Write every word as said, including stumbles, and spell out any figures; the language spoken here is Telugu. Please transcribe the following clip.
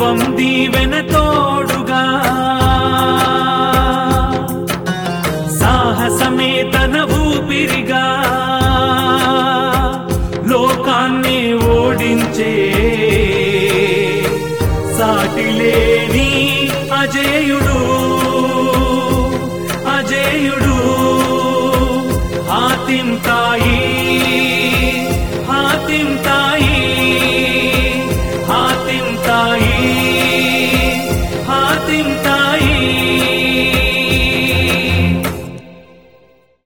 దైవం దీవెన తోడుగా సాహసమే తన ఊపిరిగా లోకాన్ని ఓడించే సాటిలేని అజేయుడు అజేయుడు హాతిం తాయి